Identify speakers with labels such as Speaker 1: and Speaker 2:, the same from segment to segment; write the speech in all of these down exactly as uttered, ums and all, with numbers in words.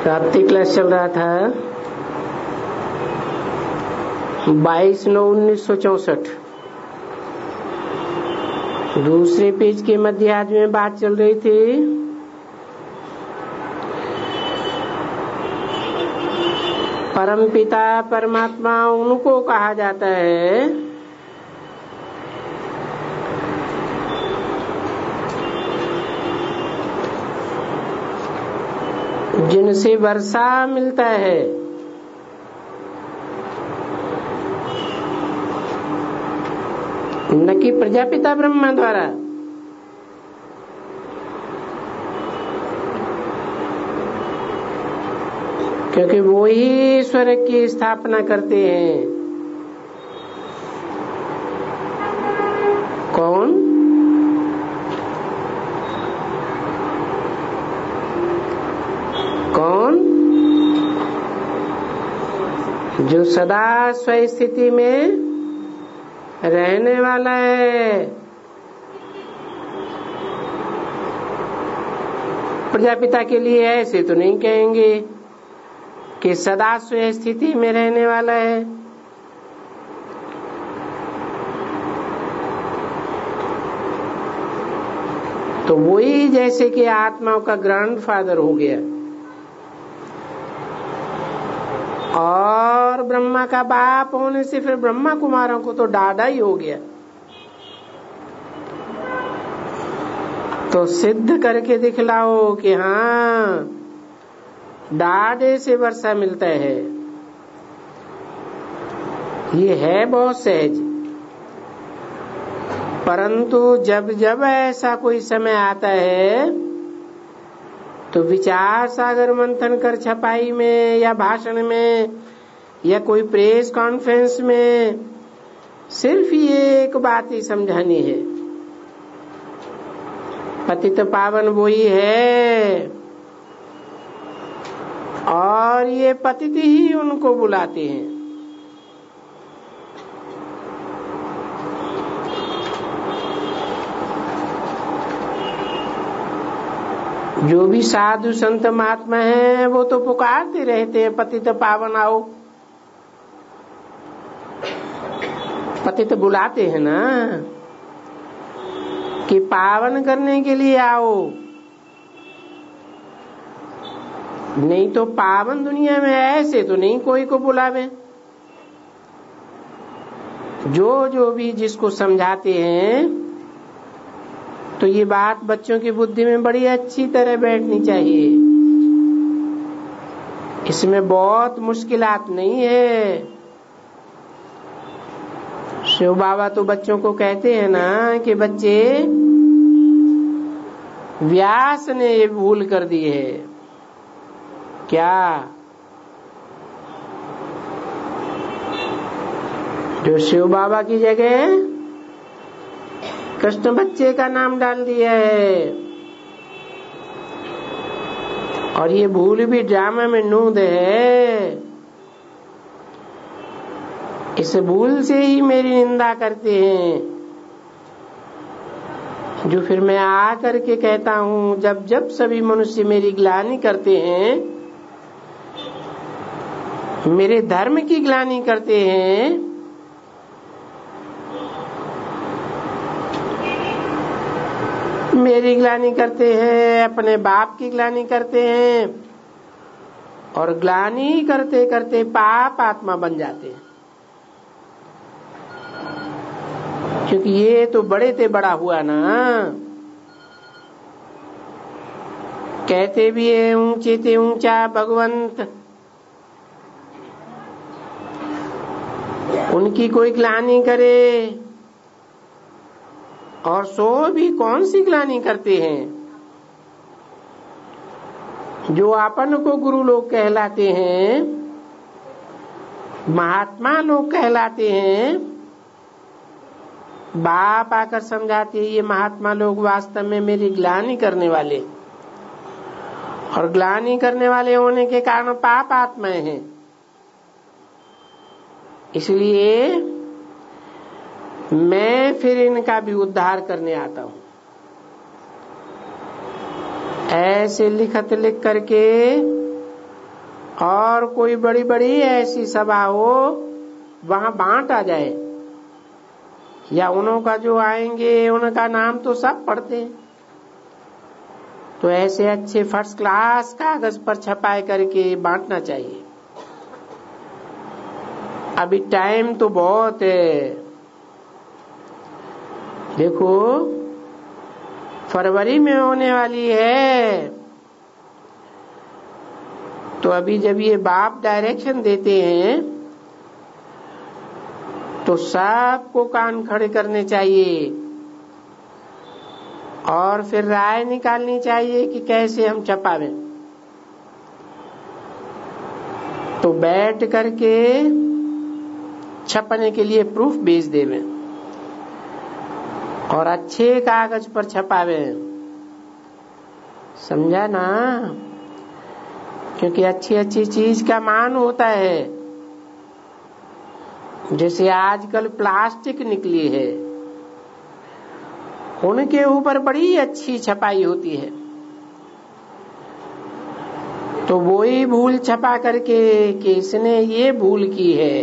Speaker 1: रात्रि क्लास चल रहा था बाईस नौ उन्नीस सौ चौसठ। दूसरे पेज के मध्यार्ध में बात चल रही थी परमपिता परमात्मा उनको कहा जाता है जिनसे वर्षा मिलता है। न कि प्रजापिता ब्रह्मा द्वारा। क्योंकि वो ही स्वर्ग की स्थापना करते हैं। कौन? कौन? जो सदा स्वस्थिति में रहने वाला है। प्रजापिता के लिए ऐसे तो नहीं कहेंगे कि सदा स्वस्थिति में रहने वाला है। तो वही जैसे कि आत्माओं का ग्रैंडफादर हो गया और ब्रह्मा का बाप होने से फिर ब्रह्मा कुमारों को तो डाढ़ा ही हो गया। तो सिद्ध करके दिखलाओ कि हाँ डाढ़े से वर्षा मिलता है। ये है बहुत सहज, परंतु जब जब ऐसा कोई समय आता है तो विचार सागर मंथन कर छपाई में या भाषण में या कोई प्रेस कॉन्फ्रेंस में सिर्फ ये एक बात ही समझानी है, पतित पावन वही है और ये पतित ही उनको बुलाते हैं। जो भी साधु संत महात्मा हैं वो तो पुकारते रहते हैं पतित पावन आओ। पतित बुलाते हैं ना कि पावन करने के लिए आओ, नहीं तो पावन दुनिया में ऐसे तो नहीं कोई को बुलावे। जो जो भी जिसको समझाते हैं तो ये बात बच्चों की बुद्धि में बड़ी अच्छी तरह बैठनी चाहिए। इसमें बहुत मुश्किलात नहीं है। शिव बाबा तो बच्चों को कहते हैं ना कि बच्चे व्यास ने ये भूल कर दी है। क्या? जो शिव बाबा की जगह कृष्ण बच्चे का नाम डाल दिया है और ये भूल भी ड्रामा में नूद है। इस भूल से ही मेरी निंदा करते हैं, जो फिर मैं आ करके कहता हूँ जब जब सभी मनुष्य मेरी ग्लानि करते हैं, मेरे धर्म की ग्लानि करते हैं, मेरी ग्लानि करते हैं, अपने बाप की ग्लानि करते हैं और ग्लानि करते करते पाप आत्मा बन जाते हैं। क्योंकि ये तो बड़े ते बड़ा हुआ ना। कहते भी है ऊंचे ते ऊंचा भगवंत, उनकी कोई ग्लानि करे और सो भी कौन सी ग्लानि करते हैं। जो अपन को गुरु लोग कहलाते हैं, महात्मा लोग कहलाते हैं, बाप आकर समझाते हैं ये महात्मा लोग वास्तव में मेरी ग्लानि करने वाले, और ग्लानि करने वाले होने के कारण पाप आत्माएं हैं। इसलिए मैं फिर इनका भी उद्धार करने आता हूं। ऐसे लिखत लिख करके और कोई बड़ी बड़ी ऐसी सभा हो वहां बांटा जाए, या उनका जो आएंगे उनका नाम तो सब पढ़ते हैं, तो ऐसे अच्छे फर्स्ट क्लास कागज पर छपाए करके बांटना चाहिए। अभी टाइम तो बहुत है, देखो फरवरी में होने वाली है, तो अभी जब ये बाप डायरेक्शन देते हैं तो सबको कान खड़े करने चाहिए और फिर राय निकालनी चाहिए कि कैसे हम छपावें। तो बैठ करके छपने के लिए प्रूफ भेज देवे और अच्छे कागज पर छपावे, समझा ना? क्योंकि अच्छी अच्छी चीज का मान होता है। जैसे आजकल प्लास्टिक निकली है, उनके ऊपर बड़ी अच्छी छपाई होती है, तो वो ही भूल छपा करके कि इसने ये भूल की है,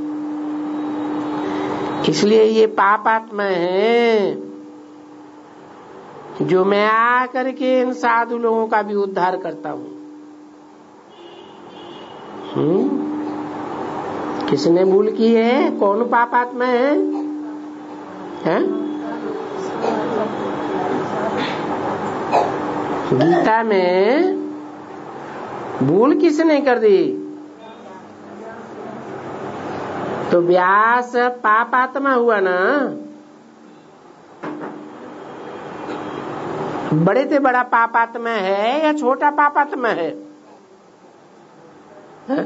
Speaker 1: इसलिए ये पापात्मा है, जो मैं आ करके इन साधु लोगों का भी उद्धार करता हूँ। हम्म किसने भूल की है? कौन पापात्मा है, है? गीता में भूल किसने कर दी? तो व्यास पापात्मा हुआ ना। बड़े से बड़ा पापात्मा है या छोटा पापात्मा है? हाँ?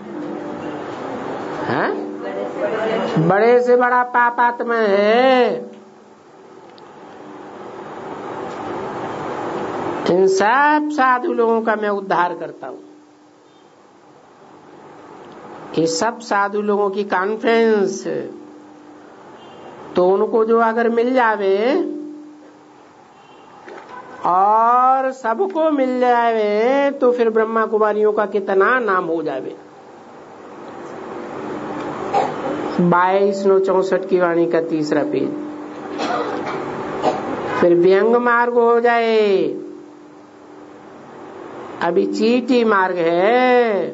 Speaker 1: हाँ? बड़े से बड़ा पापात्मा है। इन सब साधु लोगों का मैं उद्धार करता हूँ। ये सब साधु लोगों की कॉन्फ्रेंस, तो उनको जो अगर मिल जावे और सबको मिल जावे तो फिर ब्रह्मा कुमारियों का कितना नाम हो जावे। बाईस नौ चौसठ की वाणी का तीसरा पेज। फिर व्यंग मार्ग हो जाए, अभी चीटी मार्ग है।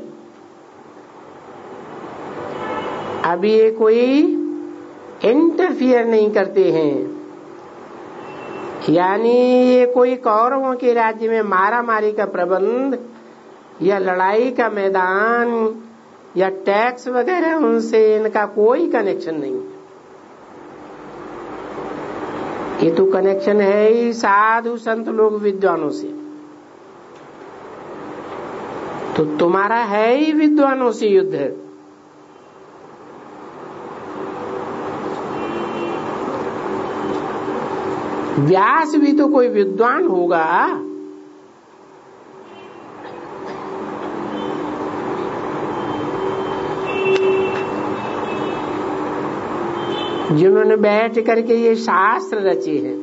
Speaker 1: अभी ये कोई इंटरफियर नहीं करते हैं, यानी ये कोई कौरवों के राज्य में मारा मारी का प्रबंध या लड़ाई का मैदान या टैक्स वगैरह, उनसे इनका कोई कनेक्शन नहीं। ये तो कनेक्शन है ही साधु संत लोग विद्वानों से। तो तुम्हारा है ही विद्वानों से युद्ध। व्यास भी तो कोई विद्वान होगा। जिन्होंने बैठ करके ये शास्त्र रचे हैं।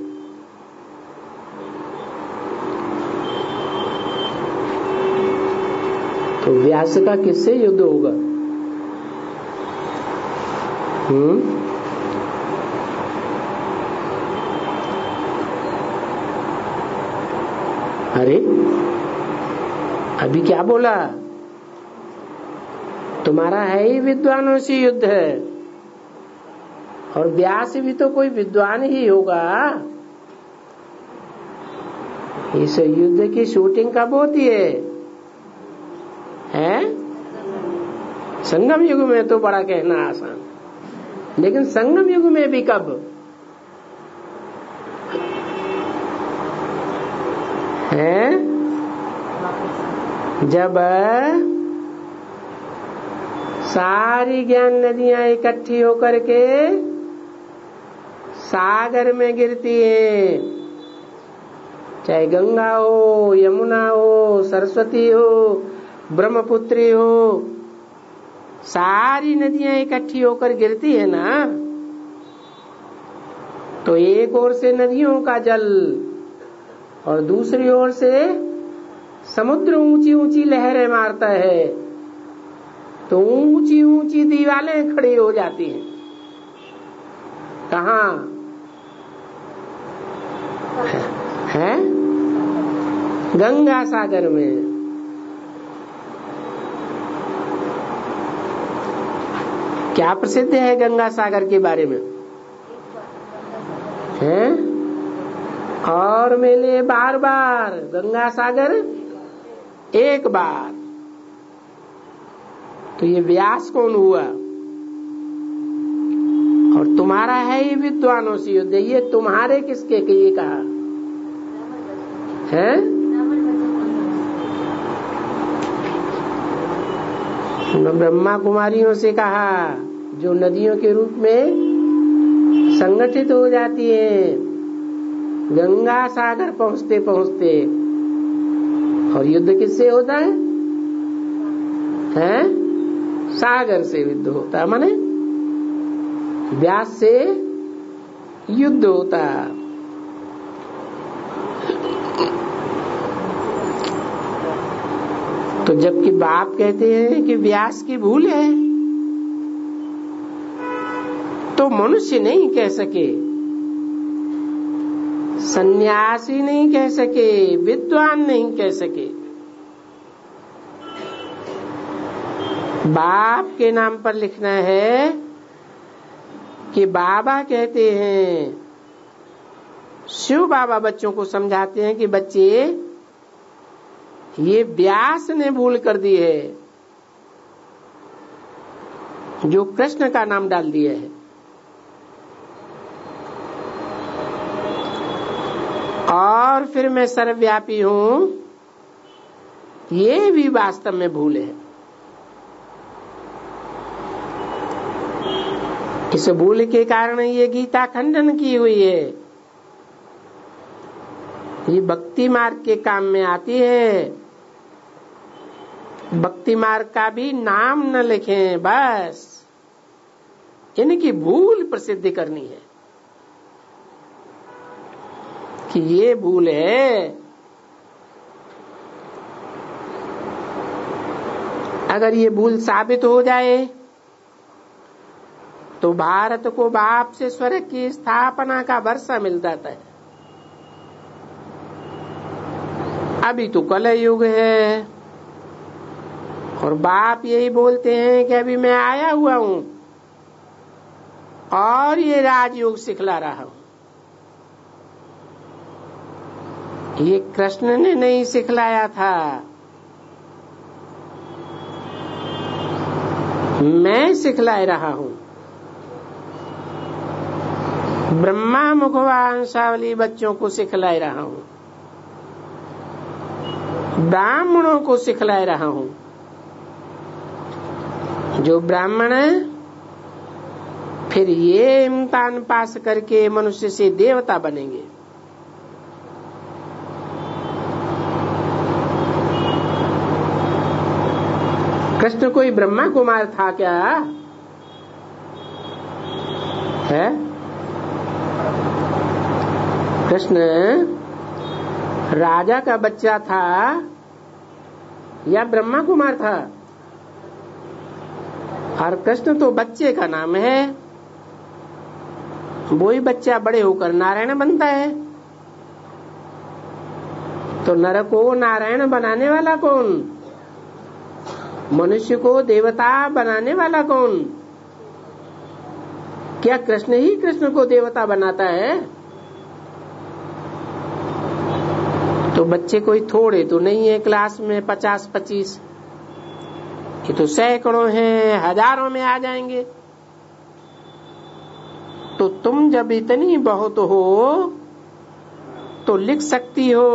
Speaker 1: तो व्यास का किससे युद्ध होगा? हम्म अरे अभी क्या बोला? तुम्हारा है ही विद्वानों से युद्ध है, और व्यास भी तो कोई विद्वान ही होगा। इस युद्ध की शूटिंग कब होती है? हैं? संगम युग में तो बड़ा कहना आसान, लेकिन संगम युग में भी कब है? जब सारी ज्ञान नदियां इकट्ठी होकर के सागर में गिरती है, चाहे गंगा हो, यमुना हो, सरस्वती हो, ब्रह्मपुत्री हो, सारी नदियां इकट्ठी होकर गिरती है ना। तो एक ओर से नदियों का जल और दूसरी ओर से समुद्र ऊंची ऊंची लहरें मारता है, तो ऊंची ऊंची दीवारें खड़ी हो जाती हैं। कहाँ है? गंगा सागर में। क्या प्रसिद्ध है गंगा सागर के बारे में? हैं? और मिले बार बार, गंगा सागर एक बार। तो ये व्यास कौन हुआ? और तुम्हारा है ये विद्वानों से युद्ध, ये तुम्हारे किसके के ये कहा है? ब्रह्मा कुमारियों से कहा, जो नदियों के रूप में संगठित हो जाती है गंगा सागर पहुंचते पहुंचते। और युद्ध किससे होता है? हैं? सागर से युद्ध होता है, माने व्यास से युद्ध होता। तो जबकि बाप कहते हैं कि व्यास की भूल है, तो मनुष्य नहीं कह सके, सन्यासी नहीं कह सके, विद्वान नहीं कह सके। बाप के नाम पर लिखना है कि बाबा कहते हैं, शिव बाबा बच्चों को समझाते हैं कि बच्चे ये व्यास ने भूल कर दी है, जो कृष्ण का नाम डाल दिया है। और फिर मैं सर्वव्यापी हूं, ये भी वास्तव में भूल है। इस भूल के कारण ये गीता खंडन की हुई है। ये भक्ति मार्ग के काम में आती है। भक्ति मार्ग का भी नाम न लिखें, बस इनकी भूल प्रसिद्ध करनी है कि ये भूल है। अगर ये भूल साबित हो जाए तो भारत को बाप से स्वर्ग की स्थापना का वर्षा मिल जाता है। अभी तो कलयुग है और बाप यही बोलते हैं कि अभी मैं आया हुआ हूं और ये राजयोग सिखला रहा हूं। ये कृष्ण ने नहीं सिखलाया था, मैं सिखला रहा हूं। ब्रह्मा मुखवंशावली बच्चों को सिखला रहा हूं, ब्राह्मणों को सिखला रहा हूं। जो ब्राह्मण फिर ये इम्तिहान पास करके मनुष्य से देवता बनेंगे। कृष्ण कोई ब्रह्मा कुमार था क्या है? कृष्ण राजा का बच्चा था या ब्रह्मा कुमार था? और कृष्ण तो बच्चे का नाम है, वही बच्चा बड़े होकर नारायण बनता है। तो नर को नारायण बनाने वाला कौन? मनुष्य को देवता बनाने वाला कौन? क्या कृष्ण ही कृष्ण को देवता बनाता है? तो बच्चे कोई थोड़े तो नहीं है क्लास में पचास पच्चीस, ये तो सैकड़ों हैं, हजारों में आ जाएंगे। तो तुम जब इतनी बहुत हो तो लिख सकती हो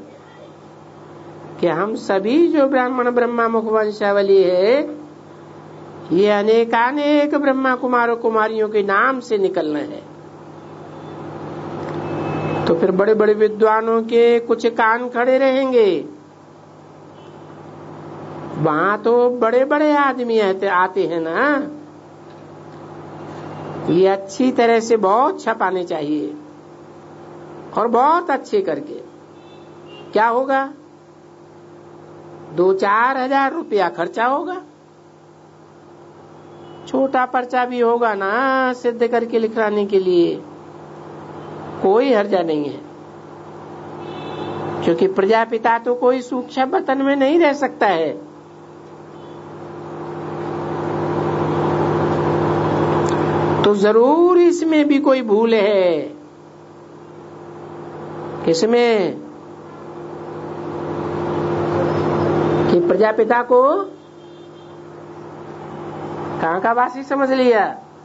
Speaker 1: कि हम सभी जो ब्राह्मण ब्रह्मा मुखवंशावली है, ये अनेकानेक ब्रह्मा कुमारों कुमारियों के नाम से निकलना है। तो फिर बड़े बड़े विद्वानों के कुछ कान खड़े रहेंगे, वहां तो बड़े बड़े आदमी आते हैं ना। ये अच्छी तरह से बहुत छपाने चाहिए और बहुत अच्छे करके। क्या होगा? दो चार हजार रुपया खर्चा होगा छोटा पर्चा भी होगा ना सिद्ध करके लिखवाने के लिए, कोई हर्जा नहीं है, क्योंकि प्रजापिता तो कोई सूक्ष्म वतन में नहीं रह सकता है। तो जरूर इसमें भी कोई भूल है। किसमें? कि प्रजापिता को कहां का वासी समझ लिया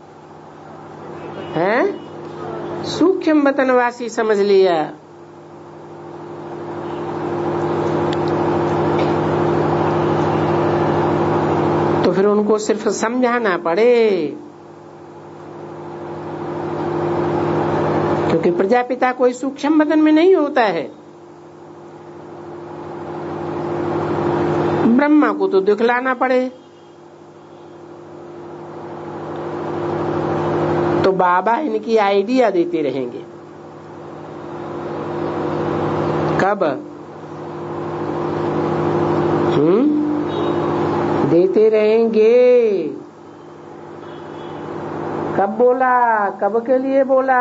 Speaker 1: है? सूक्ष्म वतनवासी समझ लिया। तो फिर उनको सिर्फ समझाना पड़े, क्योंकि प्रजापिता कोई सूक्ष्म वतन में नहीं होता है। ब्रह्मा को तो दिखलाना पड़े। तो बाबा इनकी आइडिया देते रहेंगे। कब? हम्म देते रहेंगे। कब बोला? कब के लिए बोला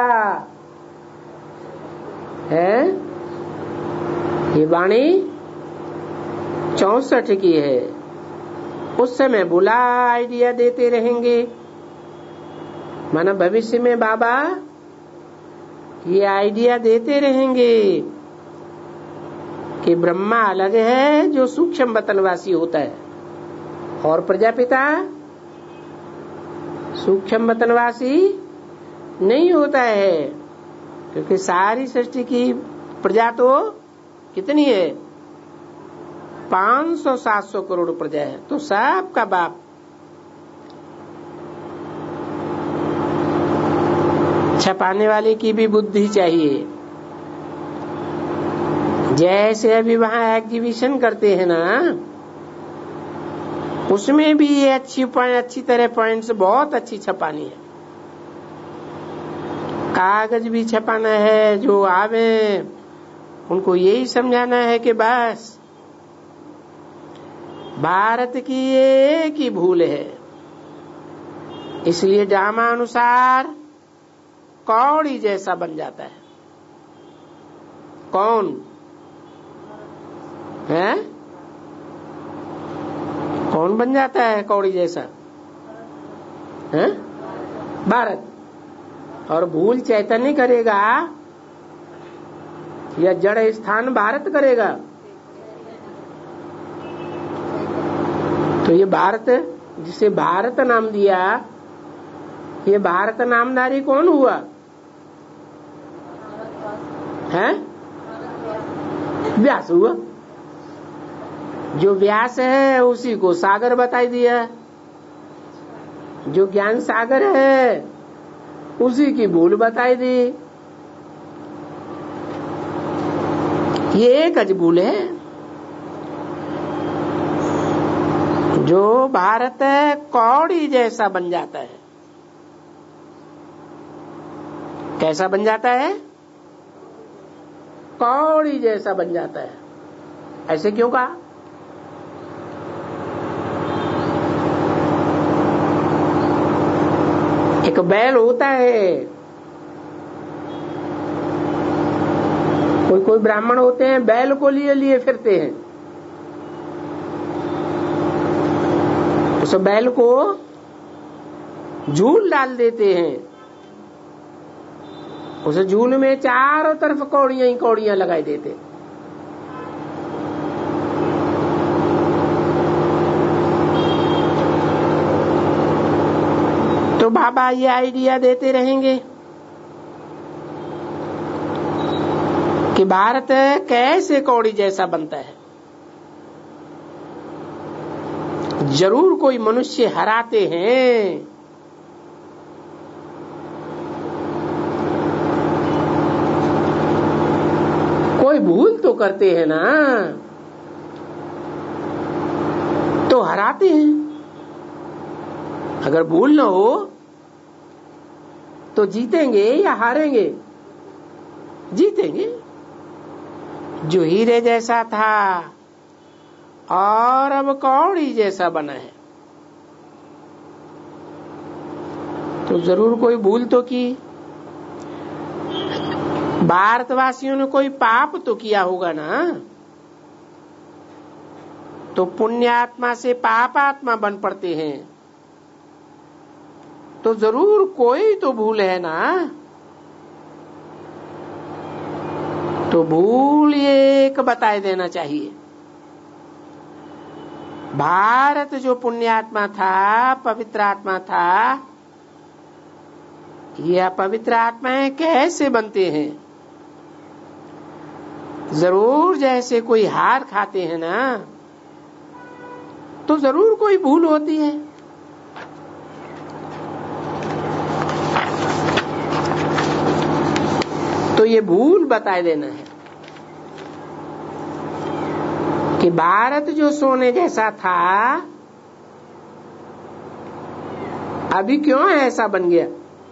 Speaker 1: है? ये वाणी चौसठ की है। उस समय बोला आइडिया देते रहेंगे। माना भविष्य में बाबा ये आइडिया देते रहेंगे कि ब्रह्मा अलग है जो सूक्ष्म वतनवासी होता है, और प्रजापिता सूक्ष्म वतनवासी नहीं होता है, क्योंकि सारी सृष्टि की प्रजा तो कितनी है? पांच सौ सात सौ करोड़ प्रजा है। तो सबका बाप छपाने वाले की भी बुद्धि चाहिए। जैसे अभी वहां एग्जीबिशन करते हैं ना, उसमें भी ये अच्छी अच्छी तरह पॉइंट्स बहुत अच्छी छपानी है। कागज भी छपाना है, जो आवे उनको यही समझाना है कि बस भारत की एक ही भूल है, इसलिए ड्रामा अनुसार कौड़ी जैसा बन जाता है। कौन है? कौन बन जाता है कौड़ी जैसा? है भारत। और भूल चैतन्य करेगा या जड़ स्थान भारत करेगा? तो ये भारत, जिसे भारत नाम दिया, ये भारत नामधारी कौन हुआ है? व्यास हुआ। जो व्यास है उसी को सागर बताई दिया। जो ज्ञान सागर है उसी की भूल बताई दी। ये एक अज भूल है। जो भारत है कौड़ी जैसा बन जाता है। कैसा बन जाता है? कौड़ी जैसा बन जाता है। ऐसे क्यों कहा? एक बैल होता है, कोई कोई ब्राह्मण होते हैं बैल को लिए लिए फिरते हैं। उस बैल को झूल डाल देते हैं। उस झूल में चारों तरफ कौड़ियां ही कौड़ियां लगाई देते। तो बाबा ये आइडिया देते रहेंगे कि भारत कैसे कौड़ी जैसा बनता है। जरूर कोई मनुष्य हराते हैं। कोई भूल तो करते हैं ना, तो हराते हैं। अगर भूल न हो तो जीतेंगे या हारेंगे? जीतेंगे। जो हीरे जैसा था और अब कौड़ी जैसा बना है। तो जरूर कोई भूल तो की। भारतवासियों ने कोई पाप तो किया होगा ना, तो पुण्यात्मा से पापात्मा बन पड़ते हैं, तो जरूर कोई तो भूल है ना। तो भूल एक बताए देना चाहिए। भारत जो पुण्यात्मा था, पवित्र आत्मा था, यह पवित्र आत्माएं कैसे बनते हैं? जरूर जैसे कोई हार खाते हैं ना, तो जरूर कोई भूल होती है। तो ये भूल बताए देना है कि भारत जो सोने जैसा था, अभी क्यों ऐसा बन गया।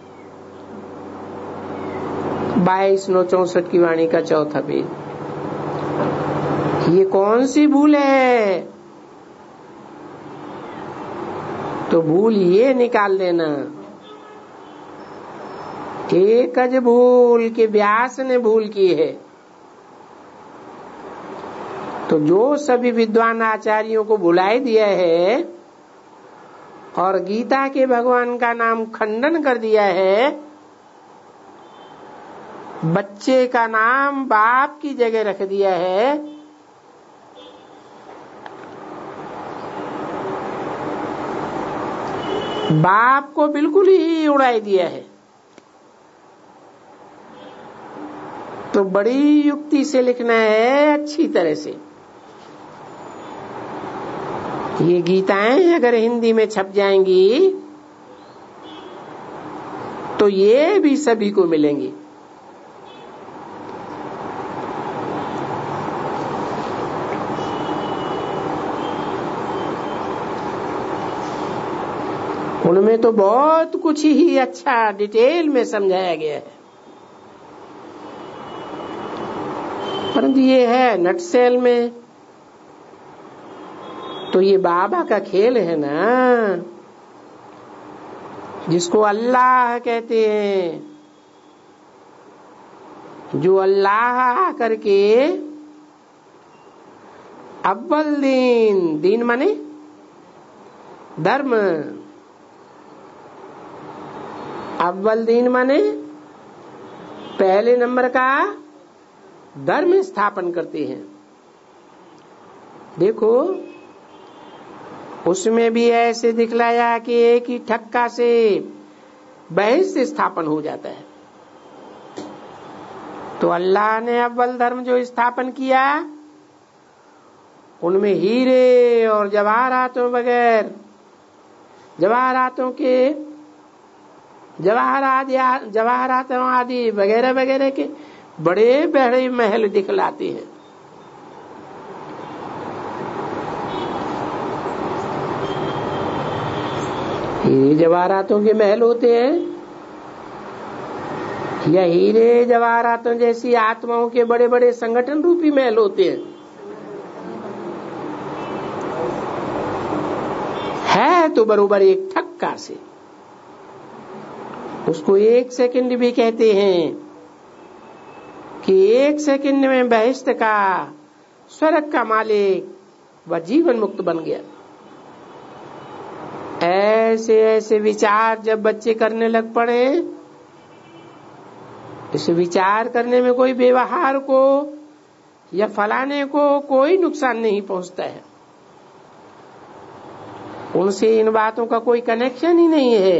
Speaker 1: बाईस नौ चौसठ की वाणी का चौथा पेज। ये कौन सी भूल है? तो भूल ये निकाल लेना, एक अज भूल के व्यास ने भूल की है। तो जो सभी विद्वान आचार्यों को बुलाए दिया है और गीता के भगवान का नाम खंडन कर दिया है, बच्चे का नाम बाप की जगह रख दिया है, बाप को बिल्कुल ही उड़ाई दिया है, तो बड़ी युक्ति से लिखना है, अच्छी तरह से। ये गीताएं अगर हिंदी में छप जाएंगी तो ये भी सभी को मिलेंगी। उनमें तो बहुत कुछ ही अच्छा डिटेल में समझाया गया है, परंतु ये है नटसेल में। तो ये बाबा का खेल है ना, जिसको अल्लाह कहते हैं, जो अल्लाह करके अव्वल दीन, दीन माने धर्म, अव्वल दीन माने पहले नंबर का धर्म स्थापन करते हैं। देखो उसमें भी ऐसे दिखलाया कि एक ही ठक्का से बहस स्थापन हो जाता है। तो अल्लाह ने अव्वल धर्म जो स्थापन किया, उनमें हीरे और जवाहरातों बगैर, जवाहरातों के जवाहरात जवाहरातों आदि वगैरह वगैरह के बड़े बड़े महल दिखलाते हैं। हीरे जवाहरातों के महल होते हैं, या हीरे जवाहरातों जैसी आत्माओं के बड़े बड़े संगठन रूपी महल होते हैं। है तो बरोबर एक ठक्का से, उसको एक सेकंड भी कहते हैं कि एक सेकंड में बहिष्ट का, स्वर्ग का मालिक व जीवन मुक्त बन गया। ऐसे ऐसे विचार जब बच्चे करने लग पड़े, इस विचार करने में कोई व्यवहार को या फलाने को कोई नुकसान नहीं पहुंचता है, उनसे इन बातों का कोई कनेक्शन ही नहीं है।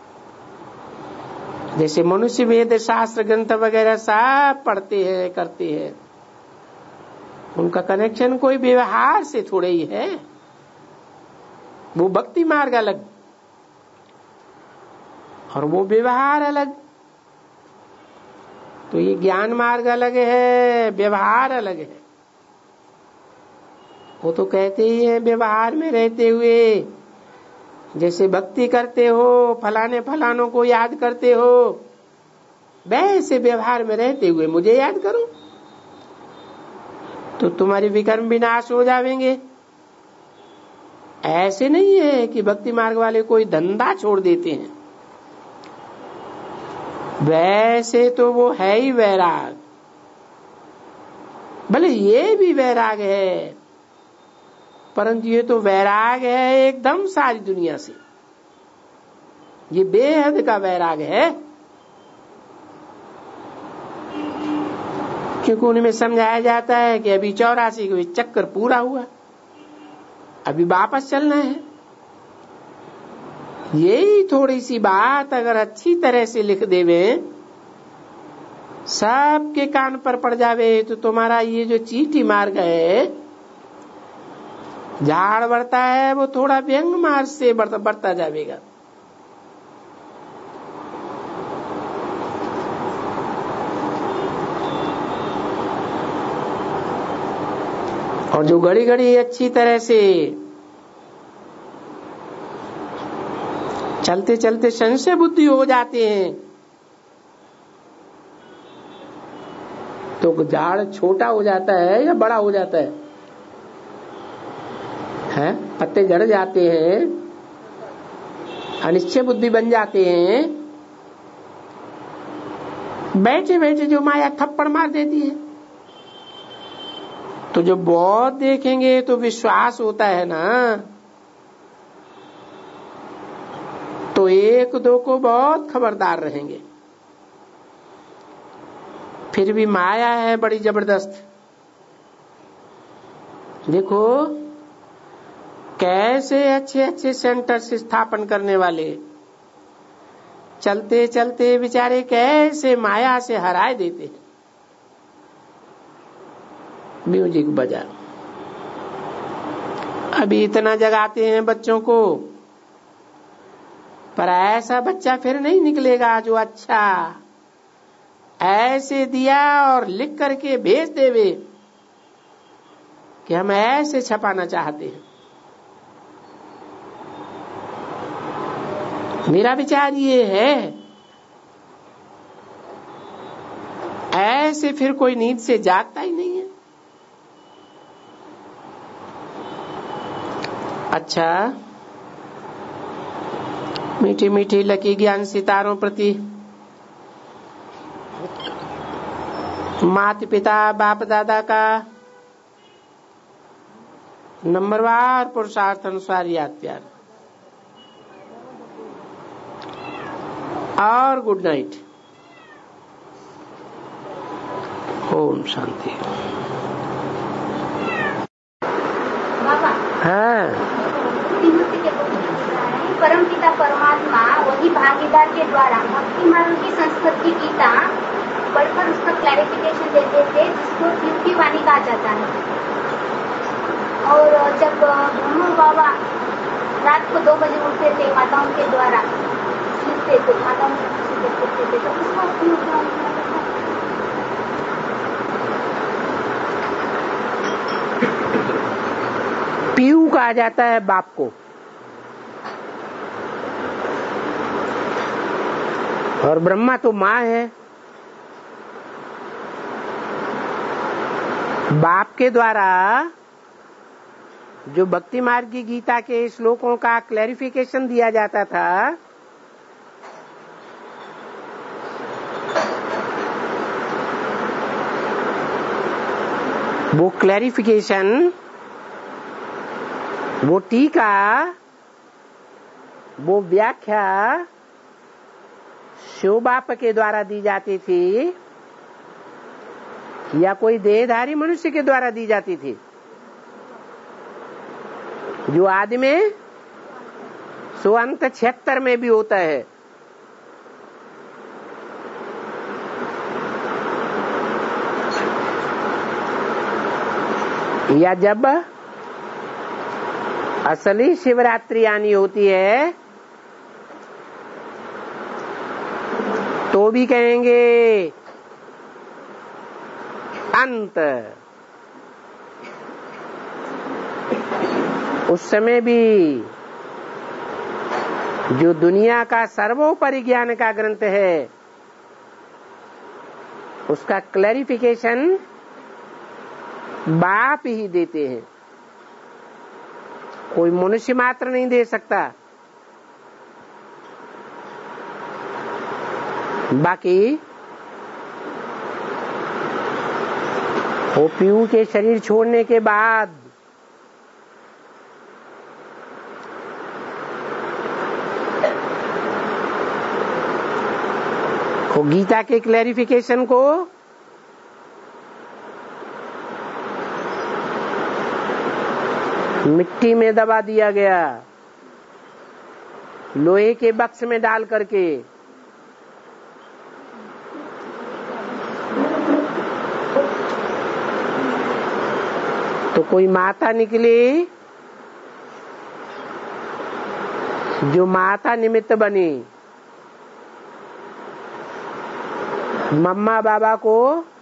Speaker 1: जैसे मनुष्य वेद शास्त्र ग्रंथ वगैरह सब पढ़ते हैं करते हैं, उनका कनेक्शन कोई व्यवहार से थोड़े ही है। वो भक्ति मार्ग अलग और वो व्यवहार अलग। तो ये ज्ञान मार्ग अलग है, व्यवहार अलग है। वो तो कहते ही है व्यवहार में रहते हुए, जैसे भक्ति करते हो, फलाने फलानों को याद करते हो, वैसे व्यवहार में रहते हुए मुझे याद करो, तो तुम्हारे विकर्म विनाश हो जाएंगे। ऐसे नहीं है कि भक्ति मार्ग वाले कोई धंधा छोड़ देते हैं, वैसे तो वो है ही वैराग, भले ये भी वैराग है, परंतु ये तो वैराग है एकदम सारी दुनिया से, ये बेहद का वैराग है। क्योंकि उनमें समझाया जाता है कि अभी चौरासी का चक्कर पूरा हुआ, अभी वापस चलना है। यही थोड़ी सी बात अगर अच्छी तरह से लिख देवे, सबके कान पर पड़ जावे, तो तुम्हारा ये जो चीटी मार्ग है, झाड़ बढ़ता है, वो थोड़ा व्यंग मार्ग से बढ़ता बढ़ता जाएगा। और जो घड़ी घड़ी अच्छी तरह से चलते चलते संशय बुद्धि हो जाते हैं, तो झाड़ छोटा हो जाता है या बड़ा हो जाता है, हैं? पत्ते झड़ जाते हैं, अनिश्चय बुद्धि बन जाते हैं, बैठे बैठे जो माया थप्पड़ मार देती है। तो जो बहुत देखेंगे तो विश्वास होता है ना, तो एक दो को बहुत खबरदार रहेंगे। फिर भी माया है बड़ी जबरदस्त। देखो कैसे अच्छे अच्छे सेंटर से स्थापन करने वाले चलते चलते बेचारे कैसे माया से हराए देते हैं। म्यूजिक बजा, अभी इतना जगाते हैं बच्चों को, पर ऐसा बच्चा फिर नहीं निकलेगा जो अच्छा ऐसे दिया और लिख करके भेज देवे कि हम ऐसे छपाना चाहते हैं। मेरा विचार ये है, ऐसे फिर कोई नींद से जागता ही नहीं है। अच्छा, मीठी मीठी लकी ज्ञान सितारों प्रति माता पिता बाप दादा का नंबरवार पुरुषार्थ अनुसार याद प्यार और गुड नाइट। ओम शांति। हाँ,
Speaker 2: परमपिता परमात्मा वही भागीदार के द्वारा भक्ति मार्ग की संस्कृति गीता पढ़कर उसका क्लैरिफिकेशन देते थे, जिसको युक्ति वाणी कहा जाता है। और जब ब्रह्म बाबा रात को दो बजे उठते थे, माताओं के द्वारा लिखते थे, माताओं से करते थे, तो उसका उपयोग
Speaker 1: पीयू कहा जाता है बाप को, और ब्रह्मा तो माँ है। बाप के द्वारा जो भक्ति मार्ग की गीता के श्लोकों का क्लैरिफिकेशन दिया जाता था, वो क्लैरिफिकेशन, वो टीका, वो व्याख्या शिव बाप के द्वारा दी जाती थी या कोई देहधारी मनुष्य के द्वारा दी जाती थी, जो आदि में सुअंत छिहत्तर में भी होता है। या जब असली शिवरात्रि आनी होती है तो भी कहेंगे अंत। उस समय भी जो दुनिया का सर्वोपरि ज्ञान का ग्रंथ है, उसका क्लैरिफिकेशन बाप ही देते हैं, कोई मनुष्य मात्र नहीं दे सकता। बाकी वो पीयू के शरीर छोड़ने के बाद वो गीता के क्लैरिफिकेशन को मिट्टी में दबा दिया गया, लोहे के बक्स में डाल करके। तो कोई माता निकली जो माता निमित्त बनी मम्मा बाबा को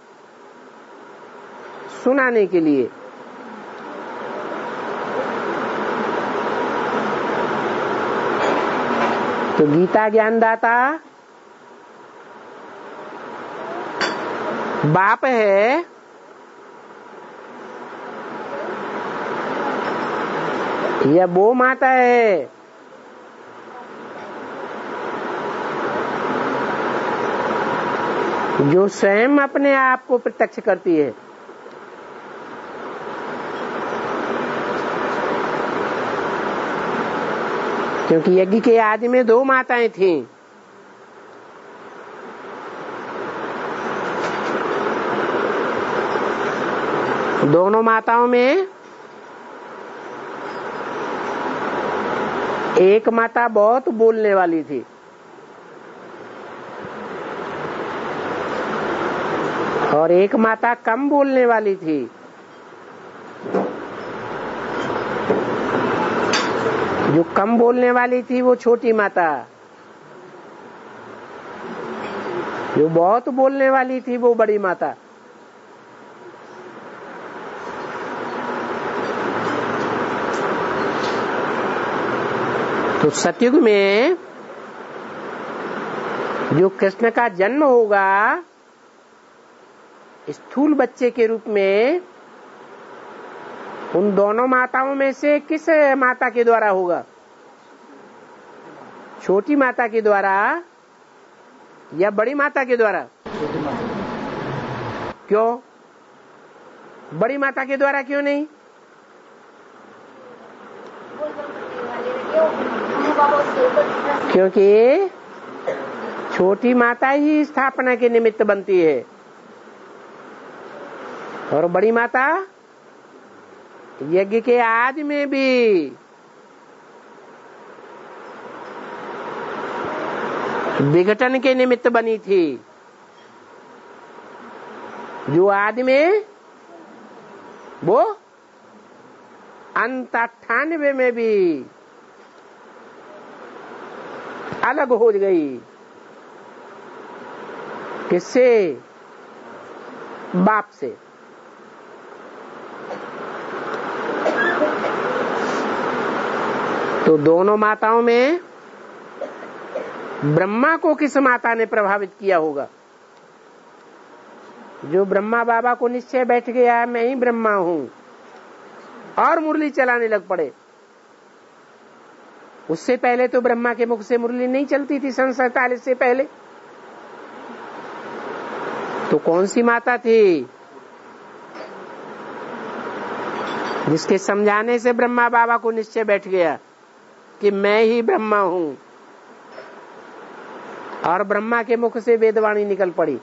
Speaker 1: सुनाने के लिए। तो गीता ज्ञानदाता बाप है या वो माता है? जो स्वयं अपने आप को प्रत्यक्ष करती है। क्योंकि यज्ञ के आदि में दो माताएं थीं। दोनों माताओं में एक माता बहुत बोलने वाली थी और एक माता कम बोलने वाली थी। जो कम बोलने वाली थी वो छोटी माता, जो बहुत बोलने वाली थी वो बड़ी माता। तो सतयुग में जो कृष्ण का जन्म होगा स्थूल बच्चे के रूप में, उन दोनों माताओं में से किस माता के द्वारा होगा? छोटी माता के द्वारा या बड़ी माता के द्वारा? क्यों बड़ी माता के द्वारा क्यों नहीं? क्योंकि छोटी माता ही स्थापना के निमित्त बनती है और बड़ी माता यज्ञ के आदि में भी विघटन के निमित्त बनी थी। जो आदि में वो अंत अट्ठानवे में भी अलग हो गई। किससे? बाप से। तो दोनों माताओं में ब्रह्मा को किस माता ने प्रभावित किया होगा? जो ब्रह्मा बाबा को निश्चय बैठ गया मैं ही ब्रह्मा हूं और मुरली चलाने लग पड़े। उससे पहले तो ब्रह्मा के मुख से मुरली नहीं चलती थी, सन सैतालीस से पहले। तो कौन सी माता थी जिसके समझाने से ब्रह्मा बाबा को निश्चय बैठ गया कि मैं ही ब्रह्मा हूं और ब्रह्मा के मुख से वेदवाणी निकल पड़ी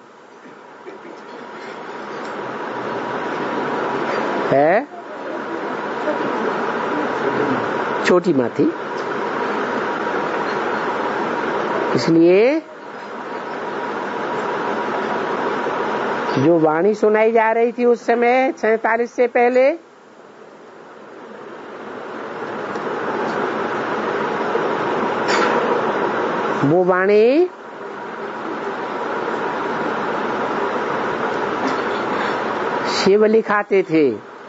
Speaker 1: है? छोटी माँ थी। इसलिए जो वाणी सुनाई जा रही थी उस समय सैतालीस से पहले, वो वाणी शिव लिखाते थे,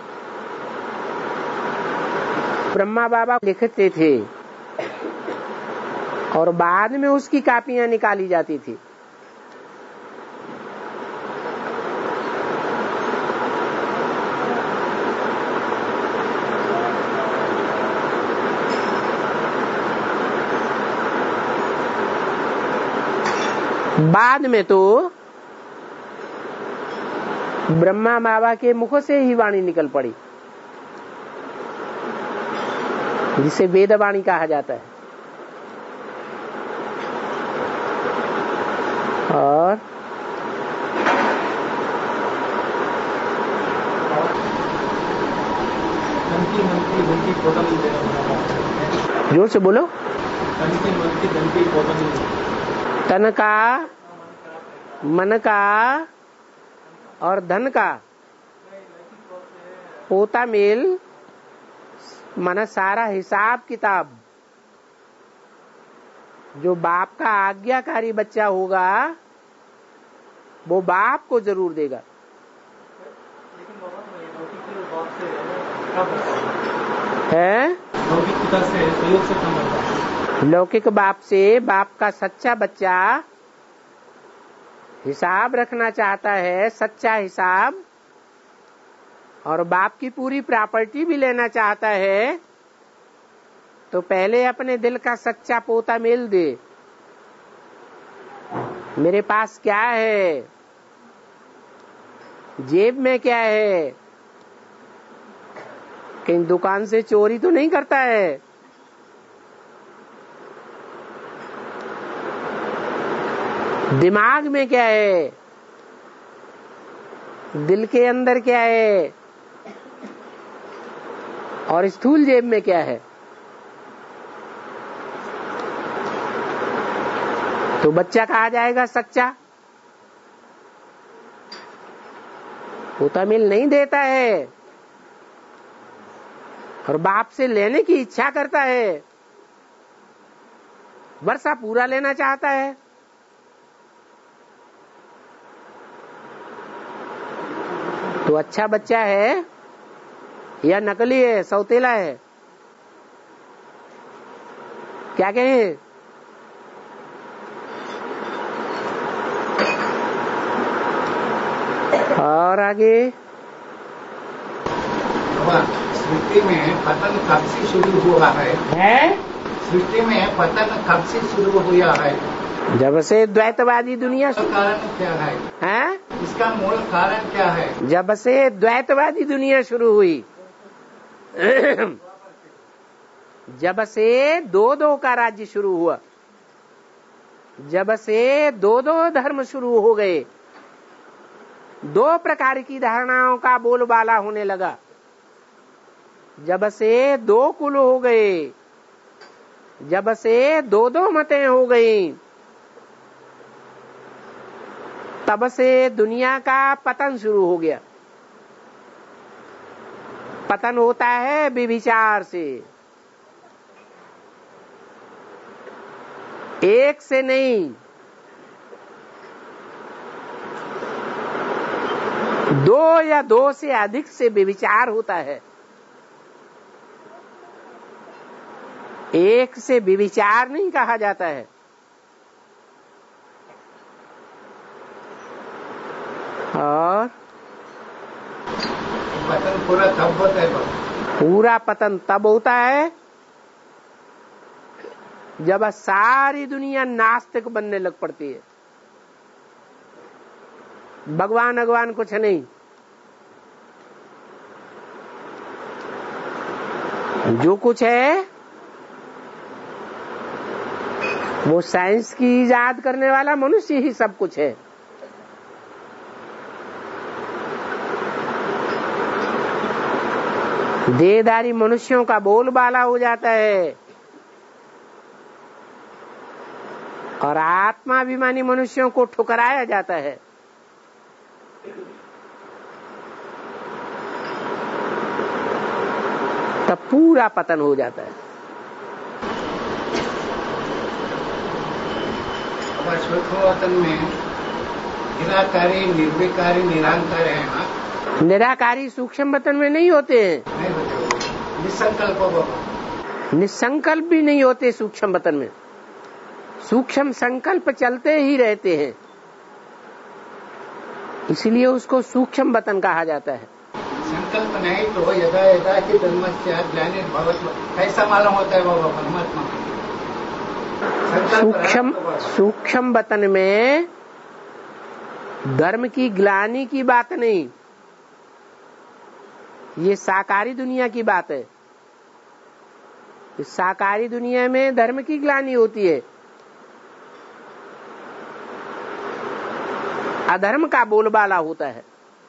Speaker 1: ब्रह्मा बाबा लिखते थे और बाद में उसकी कापियां निकाली जाती थी। बाद में तो ब्रह्मा बाबा के मुख से ही वाणी निकल पड़ी, जिसे वेद वाणी कहा जाता है। और जोर से बोलो। तन का, मन का और धन का पोता मेल, मन सारा हिसाब किताब जो बाप का आज्ञाकारी बच्चा होगा वो बाप को जरूर देगा। है लौकिक पिता से सहयोग से कम होता है। लौकिक बाप से बाप का सच्चा बच्चा हिसाब रखना चाहता है, सच्चा हिसाब, और बाप की पूरी प्रॉपर्टी भी लेना चाहता है, तो पहले अपने दिल का सच्चा पोता मेल दे। मेरे पास क्या है, जेब में क्या है, कहीं दुकान से चोरी तो नहीं करता है। दिमाग में क्या है, दिल के अंदर क्या है, और स्थूल जेब में क्या है। तो बच्चा कहा जाएगा सच्चा। पोता मेल नहीं देता है और बाप से लेने की इच्छा करता है, वर्षा पूरा लेना चाहता है। तो अच्छा बच्चा है या नकली है, सौतेला है, क्या कहें? और आगे
Speaker 3: सृष्टि में पतन कब से शुरू हुआ है?
Speaker 1: है
Speaker 3: सृष्टि में पतन कब से शुरू हुआ है?
Speaker 1: जब से द्वैतवादी दुनिया।
Speaker 3: कारण क्या है?
Speaker 1: है
Speaker 3: इसका मूल कारण क्या है?
Speaker 1: जब से द्वैतवादी दुनिया शुरू हुई, जब से दो दो का राज्य शुरू हुआ, जब से दो दो धर्म शुरू हो गए, दो प्रकार की धारणाओं का बोलबाला होने लगा, जब से दो कुल हो गए, जब से दो दो मतें हो गई, तब से दुनिया का पतन शुरू हो गया। पतन होता है विचार से, एक से नहीं, दो या दो से अधिक से विचार होता है। एक से विचार नहीं कहा जाता है। और
Speaker 3: पतन पूरा तब होता है,
Speaker 1: पूरा पतन तब होता है जब सारी दुनिया नास्तिक बनने लग पड़ती है। भगवान भगवान कुछ नहीं, जो कुछ है वो साइंस की इजाद करने वाला मनुष्य ही सब कुछ है। देहधारी मनुष्यों का बोलबाला हो जाता है और आत्माभिमानी मनुष्यों को ठुकराया जाता है। तब पूरा पतन हो जाता है।
Speaker 3: सूक्ष्म में निराकारी, निर्विकारी, निरंकार है ना?
Speaker 1: निराकारी सूक्ष्म वतन में नहीं होते हैं,
Speaker 3: नहीं होते। निसंकल्प
Speaker 1: निसंकल्प भी नहीं होते सूक्ष्म वतन में। सूक्ष्म संकल्प चलते ही रहते हैं, इसलिए उसको सूक्ष्म वतन कहा जाता है।
Speaker 3: संकल्प नहीं तो यदा यदा कि जन्मस्य ग्लानिर्भवति, ऐसा मालूम होता है बाबा परमात्मा।
Speaker 1: सूक्ष्म सूक्ष्म वतन में धर्म की ग्लानि की बात नहीं, ये साकारी दुनिया की बात है। इस साकारी दुनिया में धर्म की ग्लानि होती है, अधर्म का बोलबाला होता है।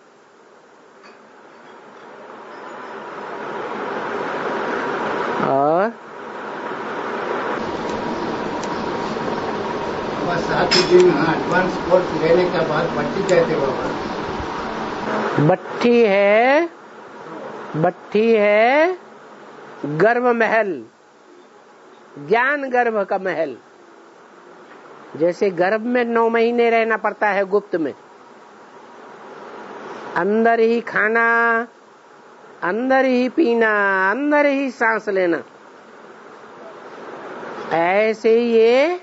Speaker 1: और
Speaker 3: सात दिन एडवांस कोर्स लेने के बाद भट्टी कहते बाबा।
Speaker 1: भट्टी है, भट्टी है गर्भ महल, ज्ञान गर्भ का महल। जैसे गर्भ में नौ महीने रहना पड़ता है गुप्त में, अंदर ही खाना, अंदर ही पीना, अंदर ही सांस लेना, ऐसे ही ये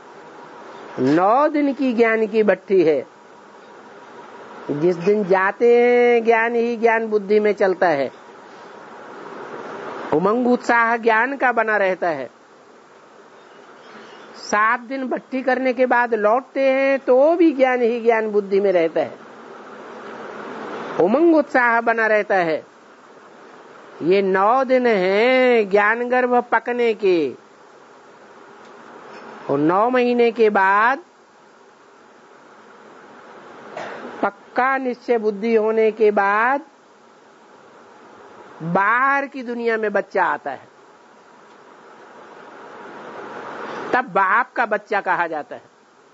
Speaker 1: नौ दिन की ज्ञान की भट्टी है। जिस दिन जाते हैं ज्ञान ही ज्ञान बुद्धि में चलता है, उमंग उत्साह ज्ञान का बना रहता है। सात दिन भट्टी करने के बाद लौटते हैं तो भी ज्ञान ही ज्ञान बुद्धि में रहता है, उमंग उत्साह बना रहता है। ये नौ दिन हैं ज्ञान गर्भ पकने के, और नौ महीने के बाद पक्का निश्चय बुद्धि होने के बाद बाहर की दुनिया में बच्चा आता है, तब बाप का बच्चा कहा जाता है।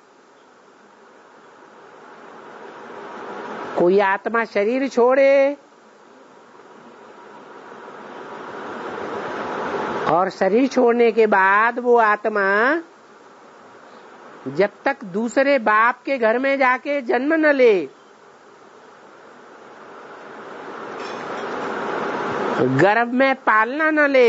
Speaker 1: कोई आत्मा शरीर छोड़े और शरीर छोड़ने के बाद वो आत्मा जब तक दूसरे बाप के घर में जाके जन्म न ले, गर्भ में पालना न ले,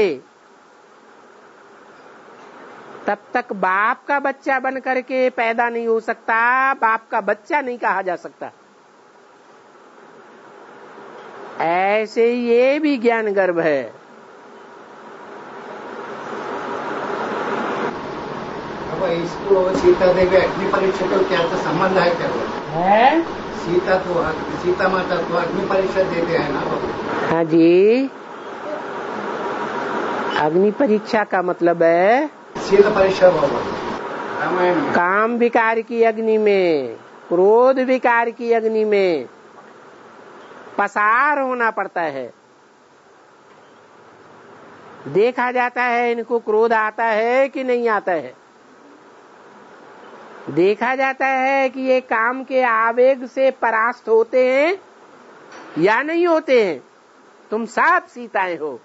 Speaker 1: तब तक बाप का बच्चा बन करके पैदा नहीं हो सकता, बाप का बच्चा नहीं कहा जा सकता। ऐसे ये भी ज्ञान गर्भ है।
Speaker 3: अब इसको सीता देवी अग्नि परीक्षा तो क्या तो संबंध है क्या है? सीता तो सीता माता तो अग्नि परीक्षा देते हैं ना बाबू।
Speaker 1: हाँ जी, अग्नि परीक्षा का मतलब है
Speaker 3: शील परीक्षा बाबा। रामायण में
Speaker 1: काम विकार की अग्नि में, क्रोध विकार की अग्नि में पसार होना पड़ता है। देखा जाता है इनको क्रोध आता है कि नहीं आता है, देखा जाता है कि ये काम के आवेग से परास्त होते हैं या नहीं होते हैं। तुम साफ सीताएं हो,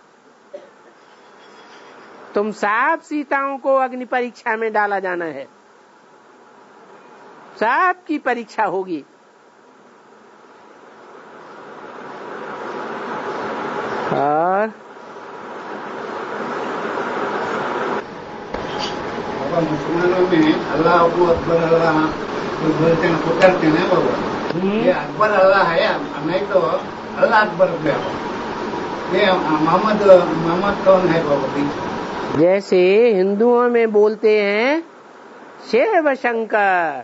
Speaker 1: तुम साफ सीताओं को अग्नि परीक्षा में डाला जाना है, साफ की परीक्षा होगी। और
Speaker 3: मुसलमानों में अल्लाह को अकबर अल्लाह बोलते हैं, पुकारते हैं बाबा। ये अकबर अल्लाह है, नहीं तो अल्लाह अकबर गया। ये मोहम्मद मोहम्मद कौन है बाबा?
Speaker 1: जैसे हिंदुओं में बोलते हैं शिव शंकर,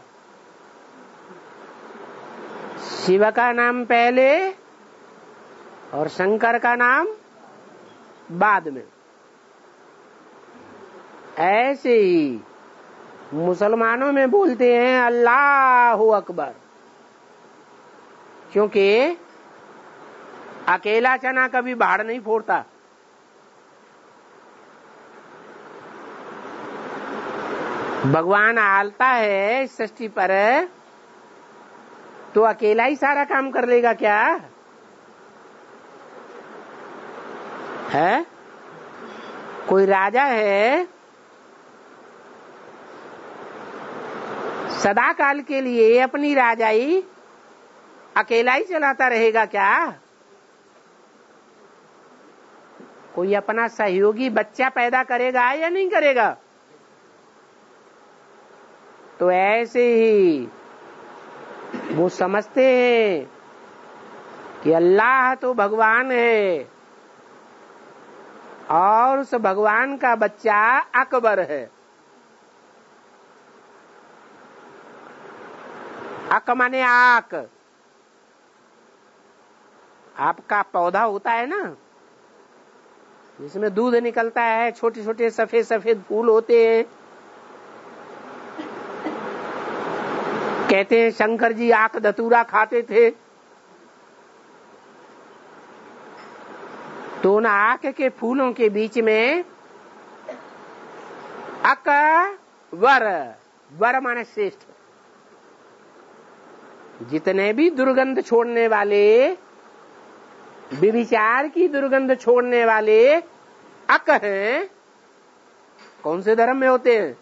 Speaker 1: शिव का नाम पहले और शंकर का नाम बाद में। ऐसे ही मुसलमानों में बोलते हैं अल्लाहु अकबर, क्योंकि अकेला चना कभी बाढ़ नहीं फोड़ता। भगवान आलता है इस सृष्टि पर तो अकेला ही सारा काम कर लेगा क्या है? कोई राजा है, सदा काल के लिए अपनी राजाई अकेला ही चलाता रहेगा क्या? कोई अपना सहयोगी बच्चा पैदा करेगा या नहीं करेगा? तो ऐसे ही वो समझते हैं कि अल्लाह तो भगवान है और उस भगवान का बच्चा अकबर है। माने आक। आपका पौधा होता है ना, जिसमें दूध निकलता है, छोटे छोटे सफेद सफेद फूल होते हैं। कहते हैं शंकर जी आक धतूरा खाते थे, तो उन आक के फूलों के बीच में अक वर, वर माने श्रेष्ठ। जितने भी दुर्गंध छोड़ने वाले, व्यभिचार की दुर्गंध छोड़ने वाले अक हैं, कौन से धर्म में होते हैं?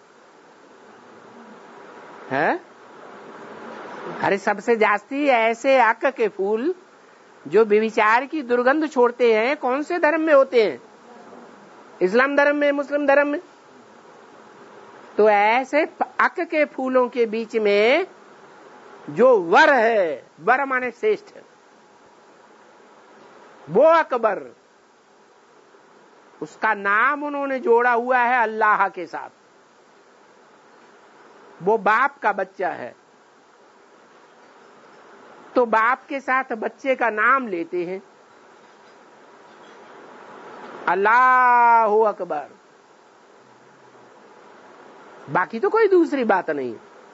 Speaker 1: है? अरे सबसे जास्ती ऐसे अक के फूल जो व्यभिचार की दुर्गंध छोड़ते हैं, कौन से धर्म में होते हैं? इस्लाम धर्म में, मुस्लिम धर्म में। तो ऐसे अक के फूलों के बीच में जो वर है, वर माने श्रेष्ठ, वो अकबर, उसका नाम उन्होंने जोड़ा हुआ है अल्लाह के साथ। वो बाप का बच्चा है, तो बाप के साथ बच्चे का नाम लेते हैं अल्लाहु अकबर। बाकी तो कोई दूसरी बात नहीं।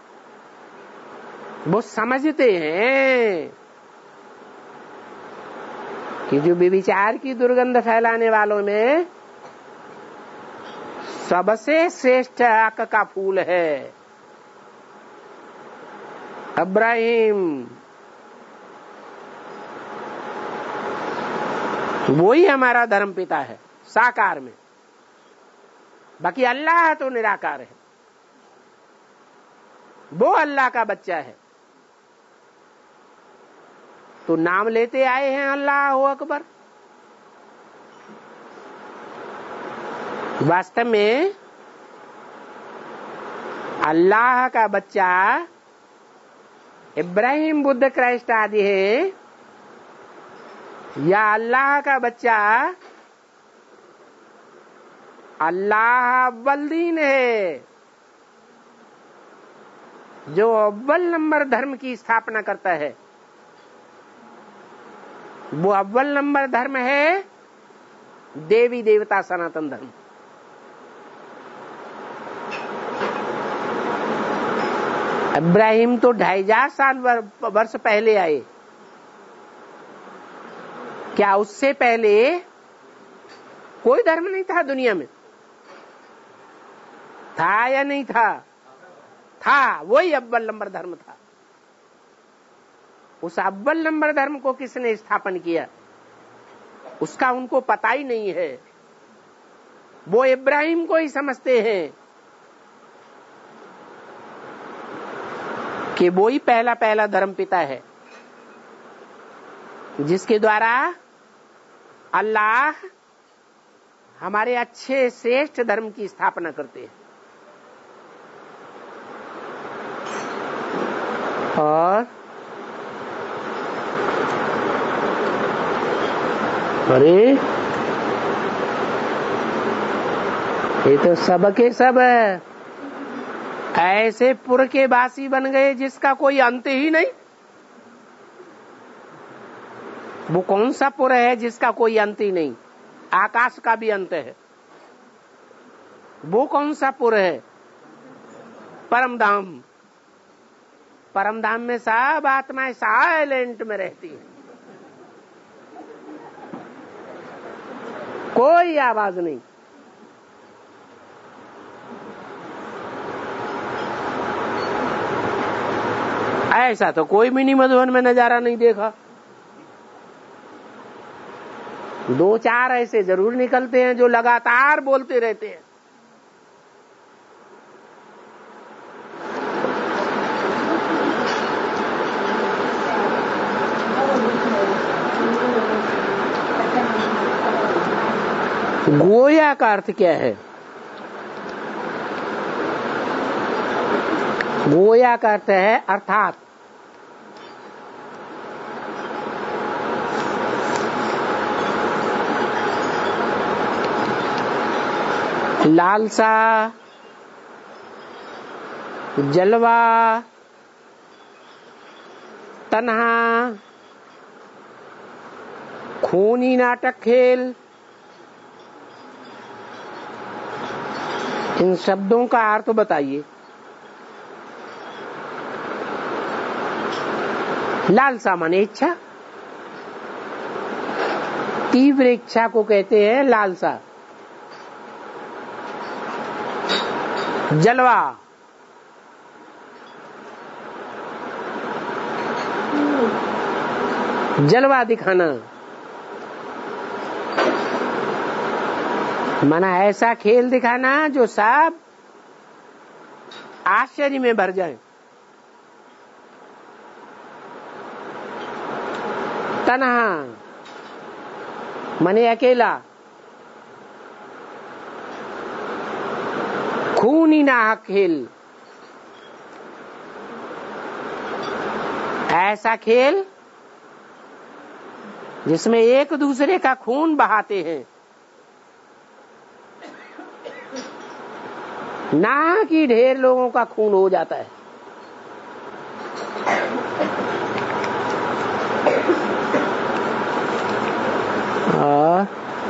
Speaker 1: वो समझते हैं कि जो व्यभिचार की दुर्गंध फैलाने वालों में सबसे श्रेष्ठ अक का फूल है इब्राहिम। वो ही हमारा धर्म पिता है साकार में। बाकी अल्लाह तो निराकार है, वो अल्लाह का बच्चा है। तो नाम लेते आए हैं अल्लाह अकबर। वास्तव में अल्लाह का बच्चा इब्राहिम, बुद्ध, क्राइस्ट आदि है, या अल्लाह का बच्चा अल्लाह अव्वल दीन है, जो अव्वल नंबर धर्म की स्थापना करता है। वो अव्वल नंबर धर्म है देवी देवता सनातन धर्म। इब्राहिम तो ढाई हजार साल वर्ष पहले आए। क्या उससे पहले कोई धर्म नहीं था दुनिया में? था या नहीं था? था। वही अव्वल नंबर धर्म था। उस अव्वल नंबर धर्म को किसने स्थापन किया, उसका उनको पता ही नहीं है। वो इब्राहिम को ही समझते हैं कि वो ही पहला पहला धर्म पिता है, जिसके द्वारा अल्लाह हमारे अच्छे श्रेष्ठ धर्म की स्थापना करते हैं। और अरे ये तो सब के सब ऐसे पुर के बासी बन गए जिसका कोई अंत ही नहीं। वो कौन सा पुर है जिसका कोई अंत ही नहीं? आकाश का भी अंत है। वो कौन सा पुर है? परमधाम। परमधाम में सब आत्माएं साइलेंट में रहती है, कोई आवाज नहीं। ऐसा तो कोई मिनी मधुबन में नजारा नहीं देखा। दो चार ऐसे जरूर निकलते हैं जो लगातार बोलते रहते हैं। गोया का अर्थ क्या है? गोया का अर्थ है अर्थात। लालसा, जलवा, तन्हा, खूनी नाटक खेल, इन शब्दों का अर्थ बताइए। लालसा माने इच्छा, तीव्र इच्छा को कहते हैं लालसा। जलवा, जलवा दिखाना, माना ऐसा खेल दिखाना जो सब आश्चर्य में भर जाए। तन्हा माने अकेला, खूनी नाहक खेल, ऐसा खेल जिसमें एक दूसरे का खून बहाते हैं, ना कि ढेर लोगों का खून हो जाता है। और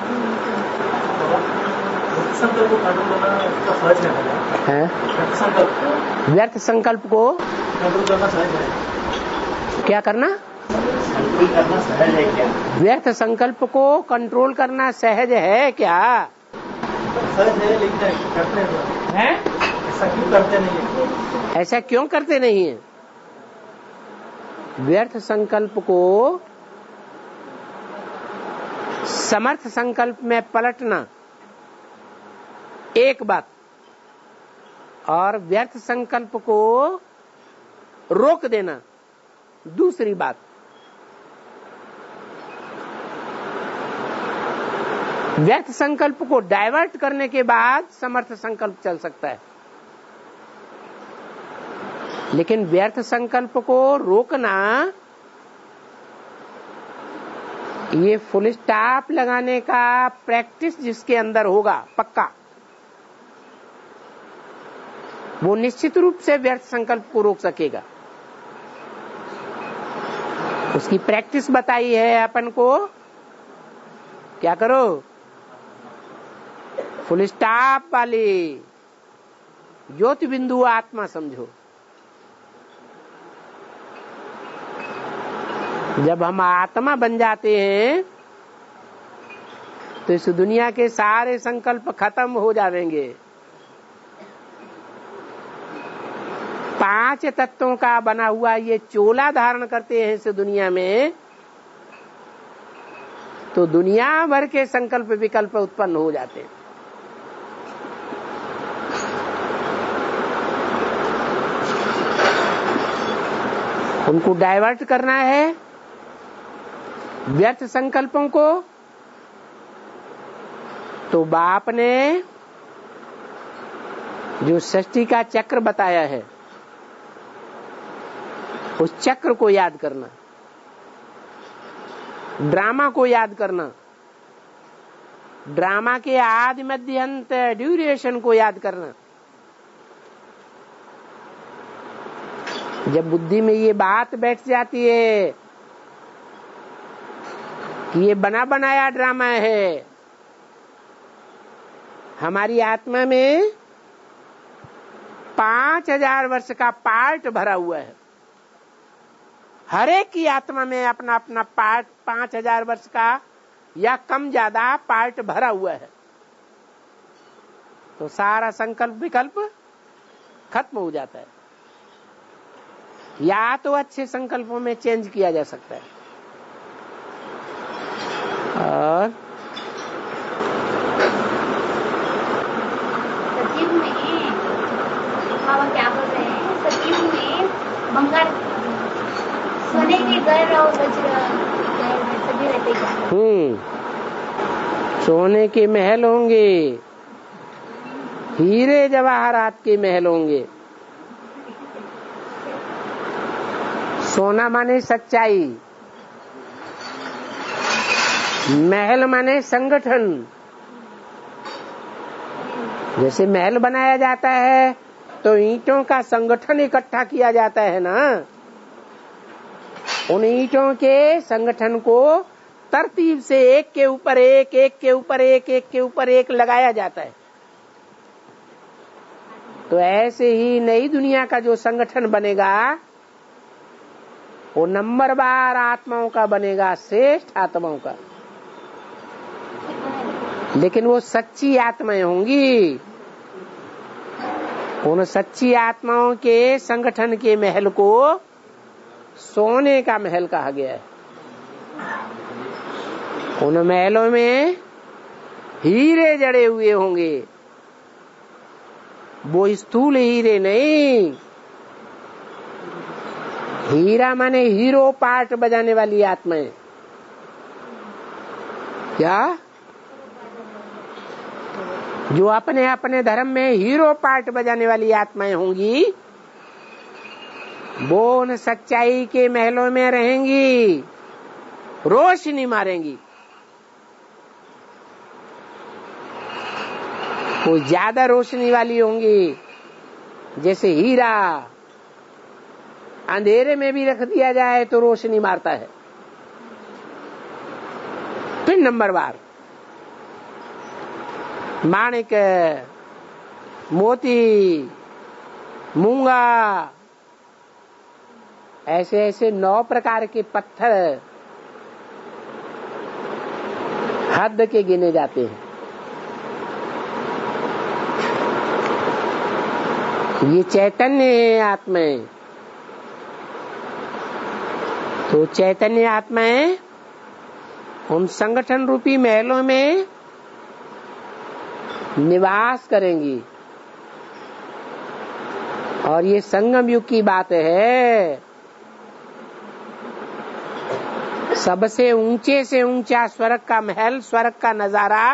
Speaker 4: संकल्प को कंट्रोल करना सहज है।
Speaker 1: व्यर्थ संकल्प को
Speaker 4: कंट्रोल करना सहज है।
Speaker 1: क्या करना?
Speaker 4: कंट्रोल करना सहज है क्या?
Speaker 1: व्यर्थ संकल्प को कंट्रोल करना सहज है क्या?
Speaker 4: सहज है, लेकिन करते हैं ऐसा क्यों करते नहीं है?
Speaker 1: ऐसा क्यों करते नहीं है? व्यर्थ संकल्प को समर्थ संकल्प में पलटना एक बात, और व्यर्थ संकल्प को रोक देना दूसरी बात। व्यर्थ संकल्प को डाइवर्ट करने के बाद समर्थ संकल्प चल सकता है, लेकिन व्यर्थ संकल्प को रोकना, ये फुल स्टॉप लगाने का प्रैक्टिस जिसके अंदर होगा पक्का, वो निश्चित रूप से व्यर्थ संकल्प को रोक सकेगा। उसकी प्रैक्टिस बताई है अपन को। क्या करो? फुल स्टॉप वाली ज्योति बिंदु आत्मा समझो। जब हम आत्मा बन जाते हैं तो इस दुनिया के सारे संकल्प खत्म हो जाएंगे। पांच तत्वों का बना हुआ ये चोला धारण करते हैं इस दुनिया में, तो दुनिया भर के संकल्प विकल्प उत्पन्न हो जाते हैं। उनको डाइवर्ट करना है व्यर्थ संकल्पों को, तो बाप ने जो सृष्टि का चक्र बताया है उस चक्र को याद करना, ड्रामा को याद करना, ड्रामा के आदि मध्य अंत ड्यूरेशन को याद करना। जब बुद्धि में ये बात बैठ जाती है कि ये बना बनाया ड्रामा है, हमारी आत्मा में पांच हजार वर्ष का पार्ट भरा हुआ है, हर एक की आत्मा में अपना अपना पार्ट पांच हजार वर्ष का या कम ज्यादा पार्ट भरा हुआ है, तो सारा संकल्प विकल्प खत्म हो जाता है। या तो अच्छे संकल्पों में चेंज किया जा सकता है, और
Speaker 2: सचिव में बाबा क्या बोल रहे हैं, सचिव में बंगाल सोने के घर और वज्र सभी रहते क्या?
Speaker 1: हम्म सोने के महल होंगे, हीरे जवाहरात के महल होंगे। सोना माने सच्चाई, महल माने संगठन। जैसे महल बनाया जाता है तो ईंटों का संगठन इकट्ठा किया जाता है ना, उन ईंटों के संगठन को तरतीब से एक के ऊपर एक, एक के ऊपर एक, एक के ऊपर एक लगाया जाता है। तो ऐसे ही नई दुनिया का जो संगठन बनेगा वो नंबरवार आत्माओं का बनेगा, श्रेष्ठ आत्माओं का, लेकिन वो सच्ची आत्माएं होंगी। उन सच्ची आत्माओं के संगठन के महल को सोने का महल कहा गया है। उन महलों में हीरे जड़े हुए होंगे, वो स्थूल हीरे नहीं। हीरा माने हीरो पार्ट बजाने वाली आत्माएं। क्या? जो अपने अपने धर्म में हीरो पार्ट बजाने वाली आत्माएं होंगी, वो उन सच्चाई के महलों में रहेंगी, रोशनी मारेंगी। वो ज्यादा रोशनी वाली होंगी, जैसे हीरा अंधेरे में भी रख दिया जाए तो रोशनी मारता है। फिर नंबर बार माणिक, मोती, मूंगा, ऐसे ऐसे नौ प्रकार के पत्थर हद के गिने जाते हैं। ये चैतन्य है आत्माएं। तो चैतन्य आत्माएं उन संगठन रूपी महलों में निवास करेंगी। और ये संगम युग की बात है। सबसे ऊंचे से ऊंचा स्वर्ग का महल, स्वर्ग का नजारा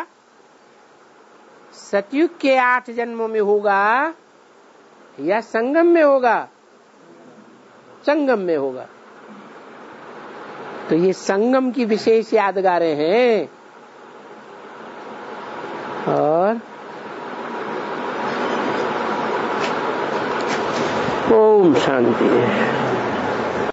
Speaker 1: सतयुग के आठ जन्मों में होगा या संगम में होगा? संगम में होगा। तो ये संगम की विशेष यादगारें हैं। और ओम शांति।